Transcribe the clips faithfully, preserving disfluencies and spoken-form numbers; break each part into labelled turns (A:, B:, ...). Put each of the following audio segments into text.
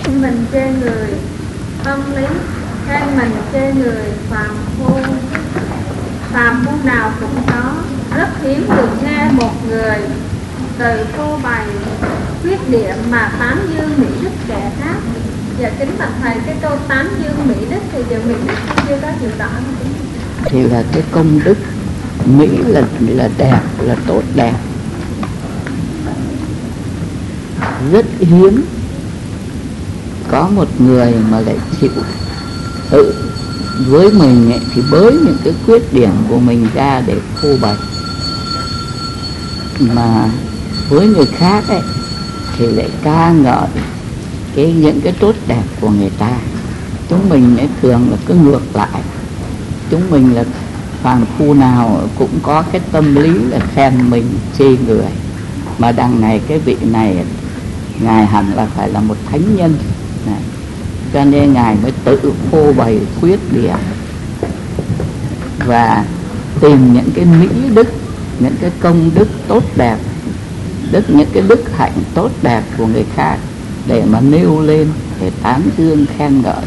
A: mình chê người tâm lý, khen mình chê người phàm phu. Phàm phu nào cũng có, rất hiếm được nghe một người từ phô bày khuyết điểm mà tán dương mỹ đức kẻ khác. Dạ kính bạch thầy, cái câu tán dương mỹ đức thì giờ mỹ đức chưa có chịu rõ.
B: Thì là cái công đức, mỹ là là đẹp, là tốt đẹp, rất hiếm có một người mà lại chịu tự với mình ấy, thì bới những cái khuyết điểm của mình ra để phô bày, mà với người khác ấy thì lại ca ngợi cái những cái tốt đẹp của người ta. Chúng mình ấy thường là cứ ngược lại, chúng mình là phàm phu nào cũng có cái tâm lý là khen mình chê người, mà đằng này cái vị này ngài hẳn là phải là một thánh nhân này, cho nên ngài mới tự phô bày khuyết điểm và tìm những cái mỹ đức, những cái công đức tốt đẹp, đức những cái đức hạnh tốt đẹp của người khác để mà nêu lên, để tán dương khen ngợi.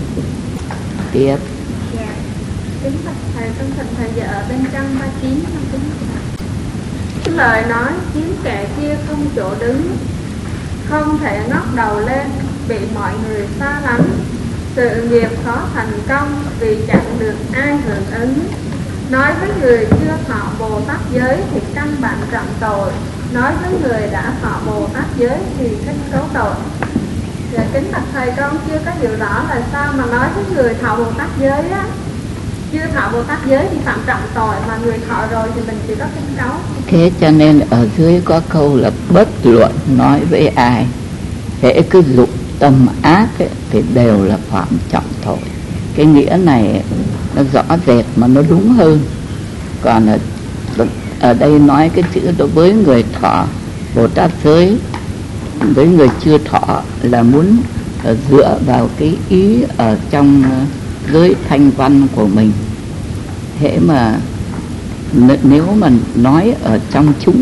B: Tiếp.
A: Dạ, kính bạch thầy, trong thần thầy giờ ở bên trăm ba chín trong kính lời nói khiến kẻ kia không chỗ đứng, không thể ngóc đầu lên, bị mọi người xa lánh. Sự nghiệp khó thành công vì chẳng được ai hưởng ứng. Nói với người chưa thọ Bồ Tát giới thì căn bản trọng tội, nói với người đã thọ Bồ Tát giới thì thích cấu tội. Dạ kính bạch thầy, con chưa có hiểu rõ là sao mà nói với người thọ Bồ Tát giới á, chưa thọ Bồ Tát giới thì phạm trọng tội, mà người thọ rồi thì mình chỉ có kính cấu.
B: Thế cho nên ở dưới có câu là bất luận nói với ai, hễ cứ dụng tâm ác ấy, thì đều là phạm trọng tội. Cái nghĩa này nó rõ rệt mà nó đúng hơn. Còn ở, ở đây nói cái chữ đối với người thọ Bồ Tát giới, với người chưa thọ là muốn uh, dựa vào cái ý ở trong uh, giới thanh văn của mình. Hễ mà n- nếu mà nói ở trong chúng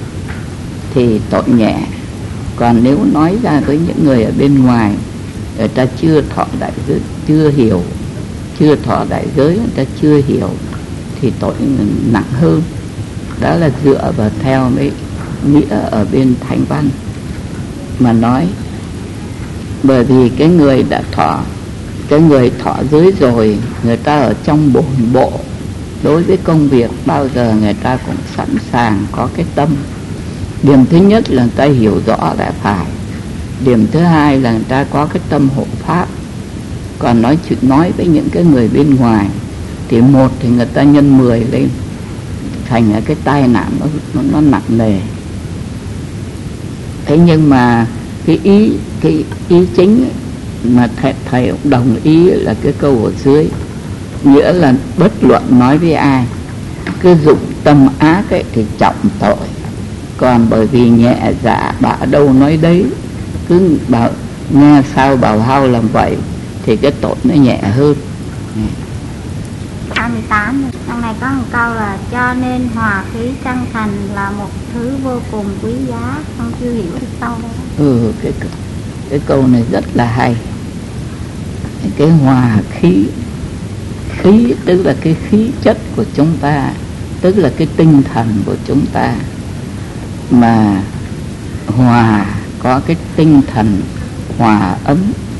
B: thì tội nhẹ, còn nếu nói ra với những người ở bên ngoài, người ta chưa thọ đại giới, chưa hiểu, chưa thọ đại giới, người ta chưa hiểu thì tội nặng hơn. Đó là dựa vào theo cái nghĩa ở bên thanh văn mà nói. Bởi vì cái người đã thọ, cái người thọ giới rồi, người ta ở trong bổn bộ, đối với công việc bao giờ người ta cũng sẵn sàng có cái tâm. Điểm thứ nhất là người ta hiểu rõ đã phải. Điểm thứ hai là người ta có cái tâm hộ pháp. Còn nói chuyện nói với những cái người bên ngoài thì một thì người ta nhân mười lên, thành cái tai nạn nó, nó, nó nặng nề. Thế nhưng mà cái ý cái ý chính ấy, mà thầy, thầy cũng đồng ý là cái câu ở dưới, nghĩa là bất luận nói với ai, cứ dụng tâm ác ấy thì trọng tội. Còn bởi vì nhẹ dạ bả đâu nói đấy, cứ bảo nghe sao bảo hao làm vậy thì cái tội nó nhẹ hơn.
C: hai mươi tám trong này có một câu là cho nên hòa khí chân thành là một thứ vô cùng quý giá, không chưa hiểu được câu đó.
B: Ừ, cái, cái câu này rất là hay. Cái hòa khí, khí tức là cái khí chất của chúng ta, tức là cái tinh thần của chúng ta, mà hòa có cái tinh thần hòa ấm,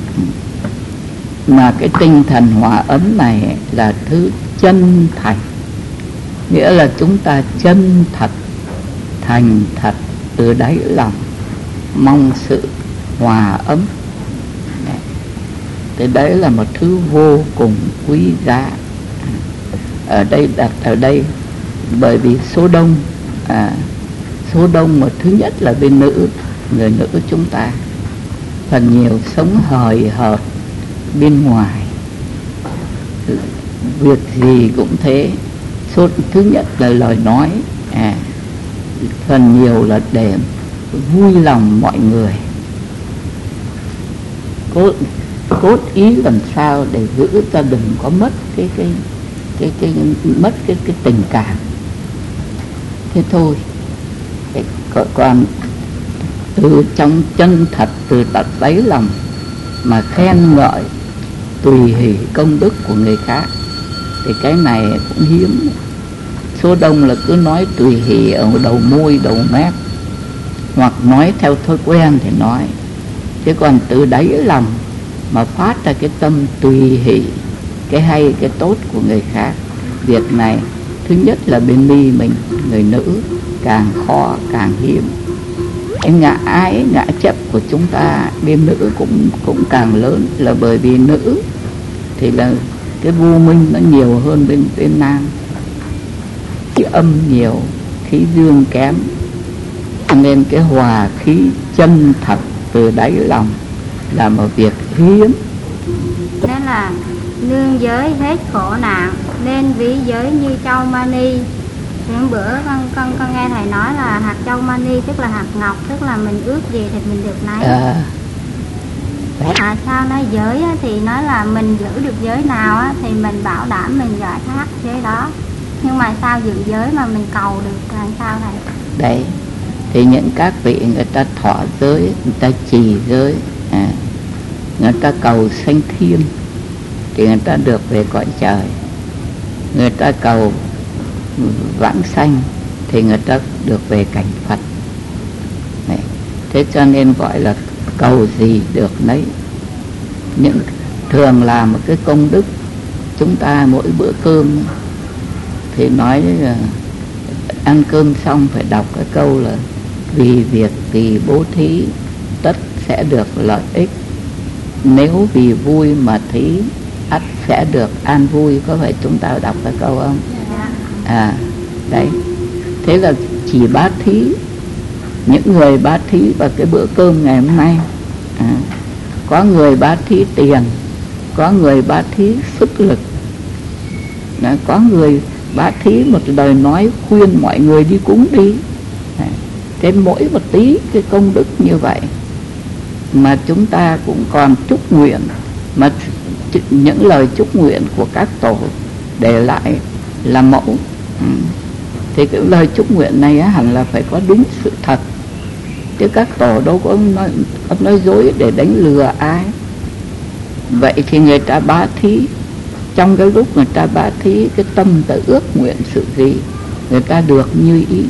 B: mà cái tinh thần hòa ấm này là thứ chân thành, nghĩa là chúng ta chân thật, thành thật từ đáy lòng mong sự hòa ấm. Thì đấy là một thứ vô cùng quý giá. Ở đây đặt ở đây bởi vì số đông à, số đông mà thứ nhất là bên nữ, người nữ chúng ta phần nhiều sống hời hợt bên ngoài, việc gì cũng thế. Số thứ nhất là lời nói, à, phần nhiều là để vui lòng mọi người, cốt cốt ý làm sao để giữ cho đừng có mất cái cái cái cái, cái mất cái cái tình cảm. Thế thôi. Còn từ trong chân thật, từ tận đáy lòng mà khen ngợi tùy hỷ công đức của người khác thì cái này cũng hiếm. Số đông là cứ nói tùy hỷ ở đầu môi đầu mép, hoặc nói theo thói quen thì nói, chứ còn từ đáy lòng mà phát ra cái tâm tùy hỷ cái hay cái tốt của người khác, việc này thứ nhất là bên mi mình người nữ càng khó càng hiếm. Cái ngã ái ngã chấp của chúng ta bên nữ cũng cũng càng lớn, là bởi vì nữ thì là cái vô minh nó nhiều hơn bên bên nam, khí âm nhiều, khí dương kém, nên cái hòa khí chân thật từ đáy lòng là một việc hiếm.
C: Đó là nương giới hết khổ nạn, nên ví giới như châu mani. Thì hôm bữa con con con nghe thầy nói là hạt châu mani tức là hạt ngọc, tức là mình ước gì thì mình được nấy.
B: À,
C: à sao nói giới á, thì nói là mình giữ được giới nào á, thì mình bảo đảm mình giải thoát giới đó. Nhưng mà sao giữ giới mà mình cầu được là sao thầy?
B: đấy thì những các vị người ta thọ giới, người ta trì giới, à, người ta cầu sanh thiên thì người ta được về cõi trời, người ta cầu vãng sanh thì người ta được về cảnh Phật. Đấy. Thế cho nên gọi là cầu gì được nấy. Những thường là một cái công đức, chúng ta mỗi bữa cơm thì nói là ăn cơm xong phải đọc cái câu là vì việc vì bố thí tất sẽ được lợi ích, nếu vì vui mà thí ắt sẽ được an vui. Có phải chúng ta đọc cái câu không? À đấy, thế là chỉ bát thí, những người bát thí vào cái bữa cơm ngày hôm nay, à, có người bát thí tiền, có người bát thí sức lực, à, có người bát thí một lời nói khuyên mọi người đi cúng đi. À, thế mỗi một tí cái công đức như vậy mà chúng ta cũng còn chúc nguyện, mà những lời chúc nguyện của các tổ để lại là mẫu. Ừ. Thì cái lời chúc nguyện này á, hẳn là phải có đúng sự thật, chứ các tổ đâu có nói, có nói dối để đánh lừa ai. Vậy thì người ta bá thí, trong cái lúc người ta bá thí, cái tâm ta ước nguyện sự gì người ta được như ý.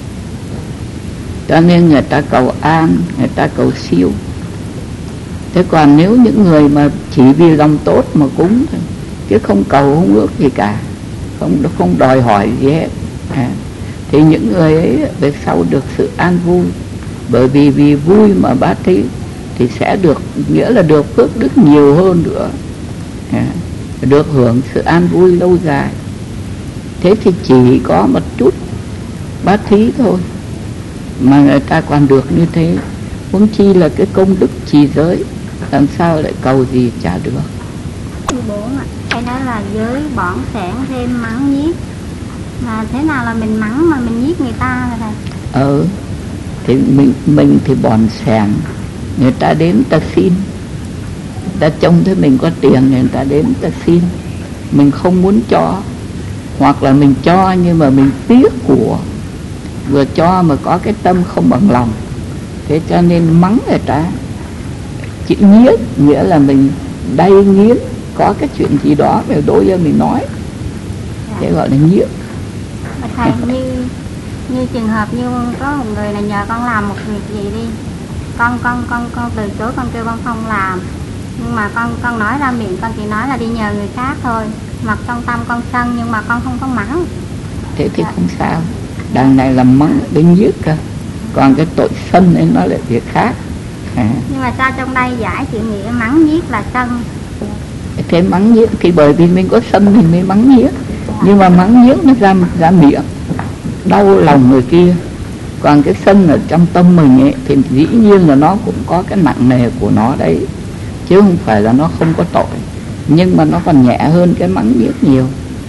B: Cho nên người ta cầu an, người ta cầu siêu. Thế còn nếu những người mà chỉ vì lòng tốt mà cúng thôi, chứ không cầu không ước gì cả, không không đòi hỏi gì hết, à, thì những người ấy về sau được sự an vui. Bởi vì vì vui mà bát thí thì sẽ được, nghĩa là được phước đức nhiều hơn nữa, à, được hưởng sự an vui lâu dài. Thế thì chỉ có một chút bát thí thôi mà người ta còn được như thế, huống chi là cái công đức trì giới, làm sao lại cầu gì chả được.
C: Thứ bốn ạ, cái đó là giới bỏn sẻn thêm mắng nhiếc. Mà thế nào là mình mắng mà mình nhiếc người ta hả thầy?
B: Ừ, thì mình mình thì bòn sẻn, người ta đến ta xin, người ta trông thấy mình có tiền người ta đến ta xin, mình không muốn cho, hoặc là mình cho nhưng mà mình tiếc của, vừa cho mà có cái tâm không bằng lòng, thế cho nên mắng người ta. Chữ nhiếc nghĩa là mình đay nghiến, có cái chuyện gì đó mà đối với mình nói, thế gọi là nhiếc.
C: Thầy, như như trường hợp như có một người là nhờ con làm một việc gì đi, con con con con từ chối, con kêu con không làm, nhưng mà con con nói ra miệng con chỉ nói là đi nhờ người khác thôi, mặc trong tâm con sân nhưng mà con không có mắng.
B: Thế thì không sao, đằng này là mắng đến nhiếc cơ, còn cái tội sân ấy nó lại việc khác. À.
C: Nhưng mà sao trong đây giải chữ nghĩa mắng nhiếc là sân?
B: Thế mắng nhiếc thì bởi vì mình có sân mình mới mắng nhiếc, nhưng mà mắng nhiếc nó ra ra miệng, đau lòng người kia. Còn cái sân ở trong tâm mình ấy thì dĩ nhiên là nó cũng có cái nặng nề của nó đấy, chứ không phải là nó không có tội, nhưng mà nó còn nhẹ hơn cái mắng nhiếc nhiều.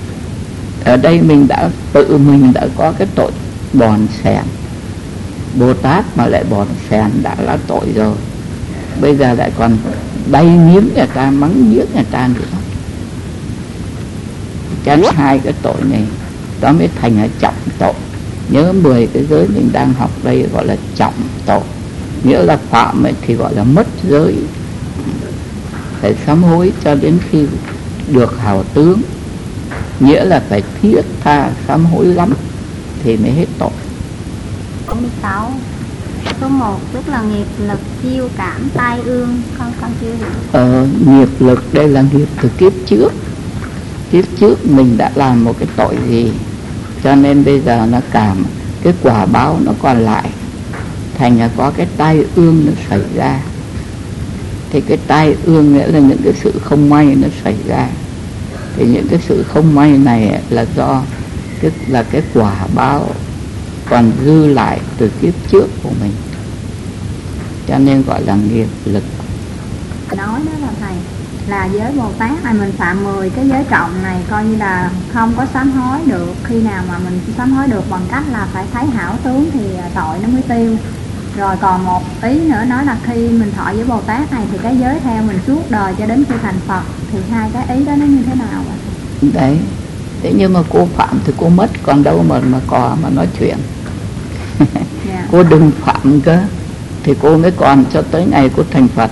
B: Ở đây mình đã tự mình đã có cái tội bòn sẻn, Bồ Tát mà lại bòn sẻn đã là tội rồi, bây giờ lại còn đay nghiến người ta, mắng nhiếc người ta nữa. Cái hai cái tội này đó mới thành là trọng tội. Nhớ mười cái giới mình đang học đây gọi là trọng tội, nghĩa là phạm ấy thì gọi là mất giới. phải sám hối cho đến khi được hào tướng, nghĩa là phải thiết tha sám hối lắm thì mới hết tội.
C: Câu mười sáu. Số một tức là nghiệp lực chiêu cảm tai ương, con con chưa hiểu.
B: Ờ, nghiệp lực đây là nghiệp từ kiếp trước. Kiếp trước mình đã làm một cái tội gì, cho nên bây giờ nó cảm cái quả báo nó còn lại, thành là có cái tai ương nó xảy ra. Thì cái tai ương nghĩa là những cái sự không may nó xảy ra. Thì những cái sự không may này là do cái, là cái quả báo còn dư lại từ kiếp trước của mình, cho nên gọi là nghiệp lực.
D: Nói đó là thầy, là giới Bồ Tát này mình phạm mười cái giới trọng này coi như là không có sám hối được. Khi nào mà mình sám hối được bằng cách là phải thấy hảo tướng thì tội nó mới tiêu. Rồi còn một ý nữa nói là khi mình thọ với Bồ Tát này thì cái giới theo mình suốt đời cho đến khi thành Phật. Thì hai cái ý đó nó như thế nào vậy?
B: Đấy, thế nhưng mà cô phạm thì cô mất, còn đâu mà mà có mà nói chuyện. Yeah. Cô đừng phạm cơ, thì cô mới còn cho tới ngày cô thành Phật.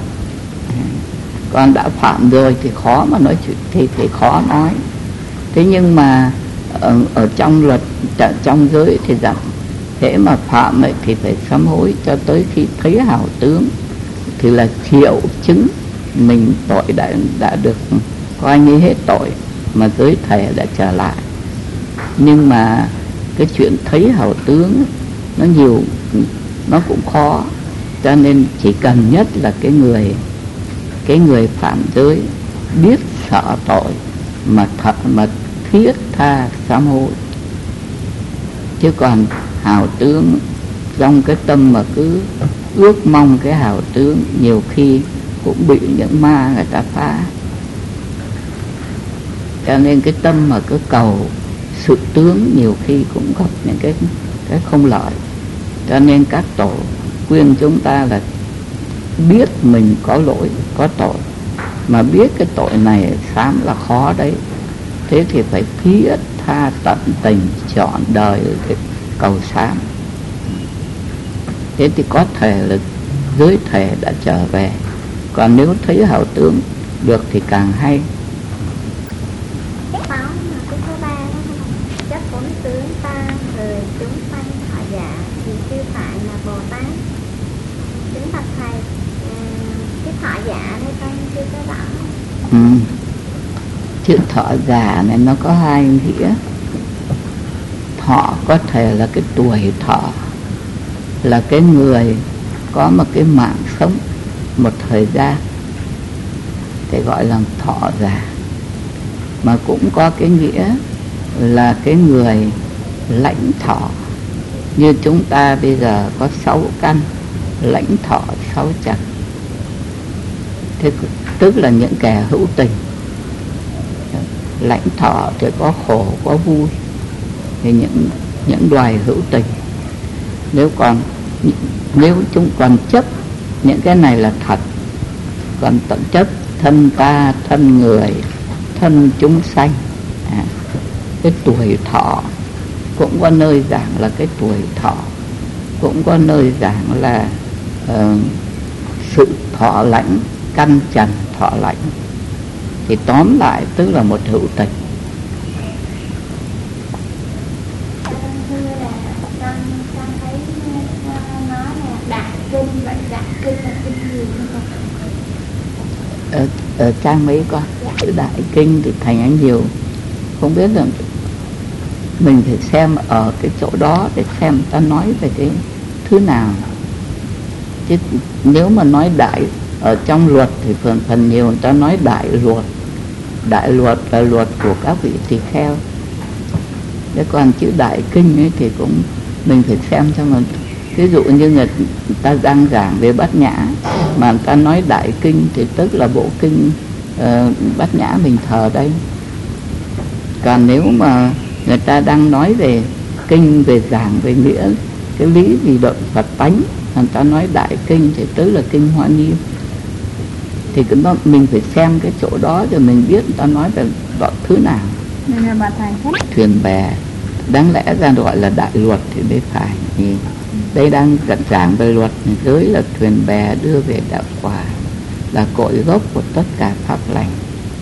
B: Còn đã phạm rồi thì khó mà nói chuyện, thì, thì khó nói. Thế nhưng mà ở, ở trong luật, trong giới thì rằng thế mà phạm ấy thì phải sám hối cho tới khi thấy hảo tướng, thì là triệu chứng mình tội đã, đã được coi như hết tội, mà giới thể đã trở lại. Nhưng mà cái chuyện thấy hảo tướng nó nhiều, nó cũng khó, cho nên chỉ cần nhất là cái người cái người phạm giới biết sợ tội mà thật mà thiết tha sám hối. Chứ còn hào tướng trong cái tâm mà cứ ước mong cái hào tướng, nhiều khi cũng bị những ma người ta phá. Cho nên cái tâm mà cứ cầu sự tướng nhiều khi cũng gặp những cái cái không lợi. Cho nên các tổ khuyên chúng ta là biết mình có lỗi, có tội, mà biết cái tội này sám là khó đấy, thế thì phải thiết tha tận tình chọn đời để cầu sám. Thế thì có thể là giới thể đã trở về. Còn nếu thấy hảo tướng được thì càng hay.
E: Cái báo mà cái thứ ba đó, chấp bốn tướng ta người chúng sanh thọ giả thì chưa phải là Bồ Tát. Kính bạch thầy, cái thọ giả đây con chưa có rõ.
B: Ừ. Chữ thọ giả này nó có hai nghĩa. Thọ có thể là cái tuổi thọ, là cái người có một cái mạng sống một thời gian thì gọi là thọ giả. Mà cũng có cái nghĩa là cái người lãnh thọ. Như chúng ta bây giờ có sáu căn, lãnh thọ sáu trần. Thế tức là những kẻ hữu tình. Lãnh thọ thì có khổ có vui, thì những những loài hữu tình. Nếu còn nếu chúng còn chấp những cái này là thật, còn tận chấp thân ta, thân người, thân chúng sanh, à, cái tuổi thọ cũng có nơi giảng là cái tuổi thọ, cũng có nơi giảng là uh, sự thọ lãnh, căn trần thọ lãnh. Thì tóm lại tức là một hữu tình. Ở, ở trang mấy con chữ đại kinh thì thành anh nhiều, không biết là mình phải xem ở cái chỗ đó để xem ta nói về cái thứ nào. Chứ nếu mà nói đại ở trong luật thì phần phần nhiều người ta nói đại luật. Đại luật là luật của các vị tỳ kheo. Thế còn chữ đại kinh ấy thì cũng mình phải xem cho mình. Ví dụ như người ta đang giảng về Bát Nhã mà người ta nói đại kinh thì tức là bộ kinh uh, Bát Nhã mình thờ đây. Còn nếu mà người ta đang nói về kinh, về giảng về nghĩa cái lý gì độ Phật tánh, người ta nói đại kinh thì tức là kinh Hoa Nghiêm. Thì cái đó mình phải xem cái chỗ đó rồi mình biết người ta nói về đoạn thứ nào.
D: Nên là bà thầy thích
B: thuyền bè đáng lẽ ra gọi là đại luật thì mới phải. Thì đây đang giảng về luật giới là thuyền bè đưa về đạo quả, là cội gốc của tất cả pháp lành.